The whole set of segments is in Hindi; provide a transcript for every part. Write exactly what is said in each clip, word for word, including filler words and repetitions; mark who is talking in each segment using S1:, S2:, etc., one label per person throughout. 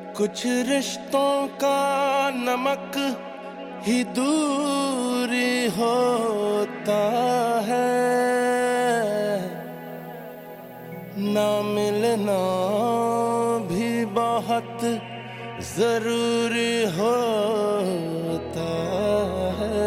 S1: कुछ रिश्तों का नमक ही दूरी होता है, ना मिलना भी बहुत जरूरी होता है।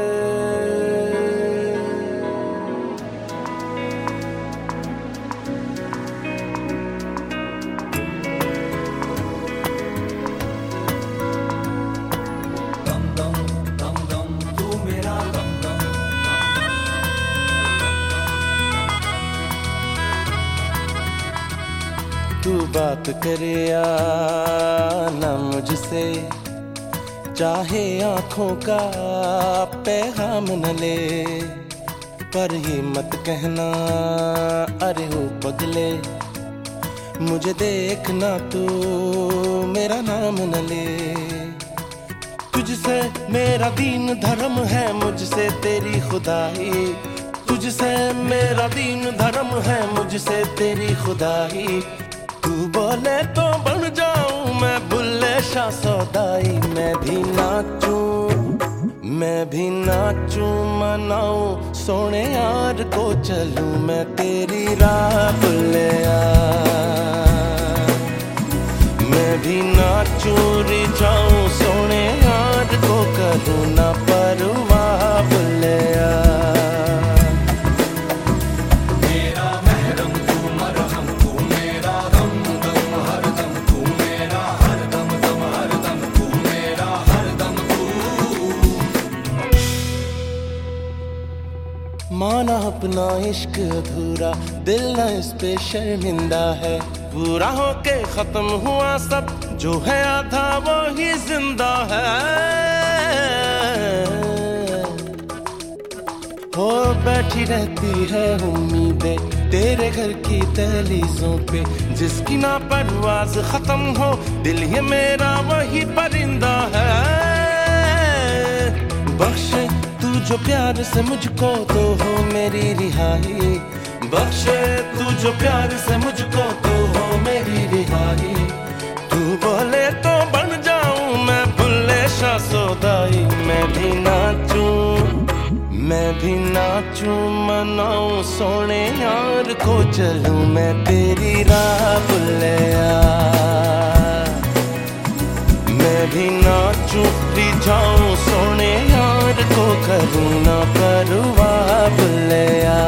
S1: तू बात करे या ना मुझसे, चाहे आंखों का पैगाम न ले, पर ये मत कहना अरे हो पगले, मुझे देखना तू मेरा नाम न ले। तुझसे मेरा दीन धर्म है, मुझसे तेरी खुदाई, तुझसे मेरा दीन धर्म है, मुझसे तेरी खुदाई। तू बोले तो बन जाऊं मैं बुल्ले शाह सौदाई, मैं भी नाचूं मैं भी नाचूं मनाऊं सोने यार को चलूं मैं तेरी राह बुल्लिया। मैं भी नाचूं रिझाऊं सोने यार को करूं ना परवाह बुल्लिया। माना अपना इश्क अधूरा, दिल न इस पे शर्मिंदा है, पूरा होके खत्म हुआ सब, जो है आधा वो ही जिंदा है। हो बैठी रहती है उम्मीदें तेरे घर की दहलीजों पे, जिसकी ना परवाज खत्म हो, दिल ये मेरा वही परिंदा है। बख्शे तू जो प्यार से मुझको तो हो मेरी रिहाई, बख्शे तू जो प्यार से मुझको तो हो मेरी रिहाई। तू बोले तो बन जाऊं मैं बुल्ले शाह सौदाई, मैं भी नाचूं मैं भी नाचूं मनाऊं सोने यार को चलूं मैं तेरी राह बुल्लिया। मैं भी नाचूं रिझाऊं सोने यार को करूं ना परवाह बुल्लिया।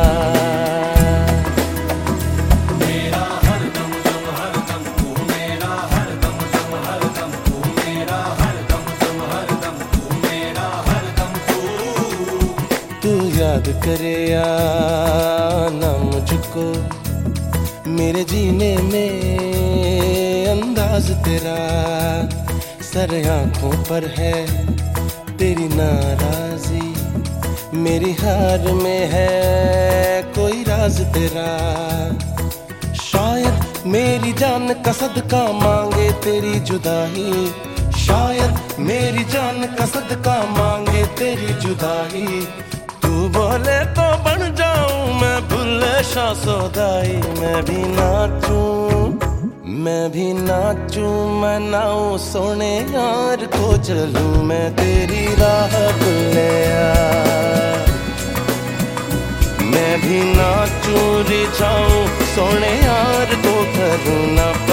S1: मेरा हर दम दम हर दम तू मेरा हर दम दम हर दम तू मेरा हर दम दम हर दम तू मेरा हर दम तू। तू याद करे या ना मुझको, मेरे जीने में अंदाज तेरा, सर आंखों पर है तेरी नाराजी, मेरी हार में है कोई राज तेरा। शायद मेरी जान का सदका मांगे तेरी जुदाई, शायद मेरी जान का सदका मांगे तेरी जुदाई। तू बोले तो बन जाऊं मैं बुल्ले शाह सौदाई, मैं भी नाचूं मैं भी नाचूं मनाऊं सोने यार को चलूं मैं तेरी राह बुल्लिया। मैं भी नाचूं रिझाऊं सोने यार को करूं ना